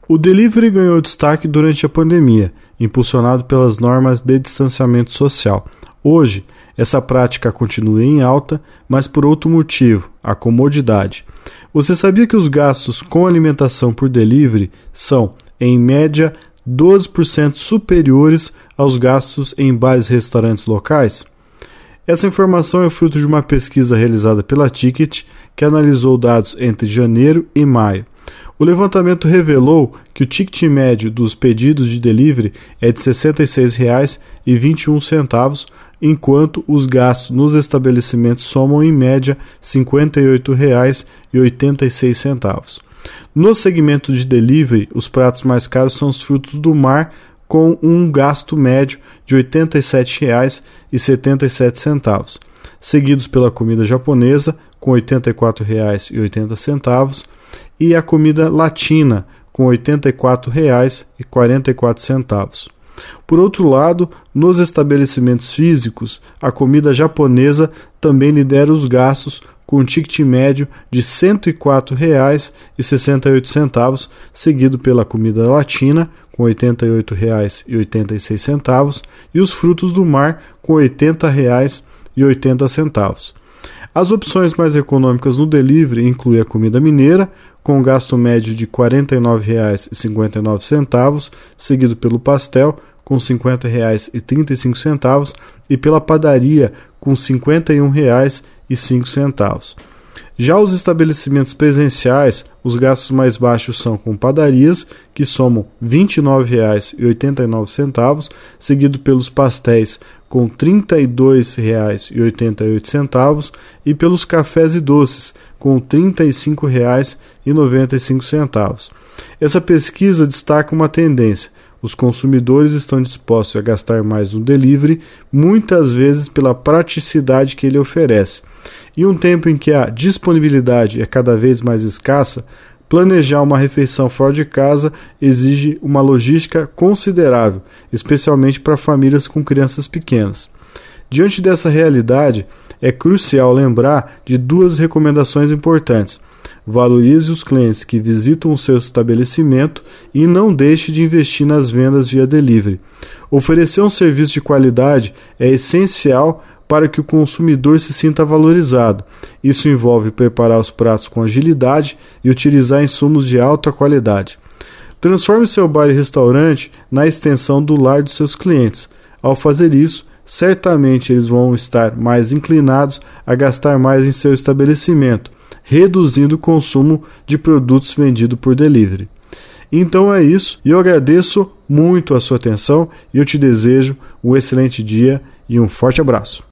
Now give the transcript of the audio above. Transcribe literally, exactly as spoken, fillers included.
O delivery ganhou destaque durante a pandemia, impulsionado pelas normas de distanciamento social. Hoje, essa prática continua em alta, mas por outro motivo, a comodidade. Você sabia que os gastos com alimentação por delivery são, em média, doze por cento superiores aos gastos em bares e restaurantes locais? Essa informação é fruto de uma pesquisa realizada pela Ticket, que analisou dados entre janeiro e maio. O levantamento revelou que o ticket médio dos pedidos de delivery é de sessenta e seis reais e vinte e um centavos, enquanto os gastos nos estabelecimentos somam em média cinquenta e oito reais e oitenta e seis centavos. No segmento de delivery, os pratos mais caros são os frutos do mar, com um gasto médio de oitenta e sete reais e setenta e sete centavos, seguidos pela comida japonesa, com oitenta e quatro reais e oitenta centavos, e a comida latina, com oitenta e quatro reais e quarenta e quatro centavos. Por outro lado, nos estabelecimentos físicos, a comida japonesa também lidera os gastos, com um ticket médio de cento e quatro reais e sessenta e oito centavos, seguido pela comida latina, com oitenta e oito reais e oitenta e seis centavos, e os frutos do mar, com oitenta reais e oitenta centavos. As opções mais econômicas no delivery incluem a comida mineira, com gasto médio de quarenta e nove reais e cinquenta e nove centavos, seguido pelo pastel, com cinquenta reais e trinta e cinco centavos, e pela padaria, com cinquenta e um reais e cinco centavos. Já os estabelecimentos presenciais, os gastos mais baixos são com padarias, que somam vinte e nove reais e oitenta e nove centavos, seguido pelos pastéis, com trinta e dois reais e oitenta e oito centavos, e pelos cafés e doces, com trinta e cinco reais e noventa e cinco centavos. Essa pesquisa destaca uma tendência: os consumidores estão dispostos a gastar mais no delivery, muitas vezes pela praticidade que ele oferece. Em um tempo em que a disponibilidade é cada vez mais escassa, planejar uma refeição fora de casa exige uma logística considerável, especialmente para famílias com crianças pequenas. Diante dessa realidade, é crucial lembrar de duas recomendações importantes. Valorize os clientes que visitam o seu estabelecimento e não deixe de investir nas vendas via delivery. Oferecer um serviço de qualidade é essencial para que o consumidor se sinta valorizado. Isso envolve preparar os pratos com agilidade e utilizar insumos de alta qualidade. Transforme seu bar e restaurante na extensão do lar dos seus clientes. Ao fazer isso, certamente eles vão estar mais inclinados a gastar mais em seu estabelecimento, reduzindo o consumo de produtos vendidos por delivery. Então é isso, e eu agradeço muito a sua atenção e eu te desejo um excelente dia e um forte abraço.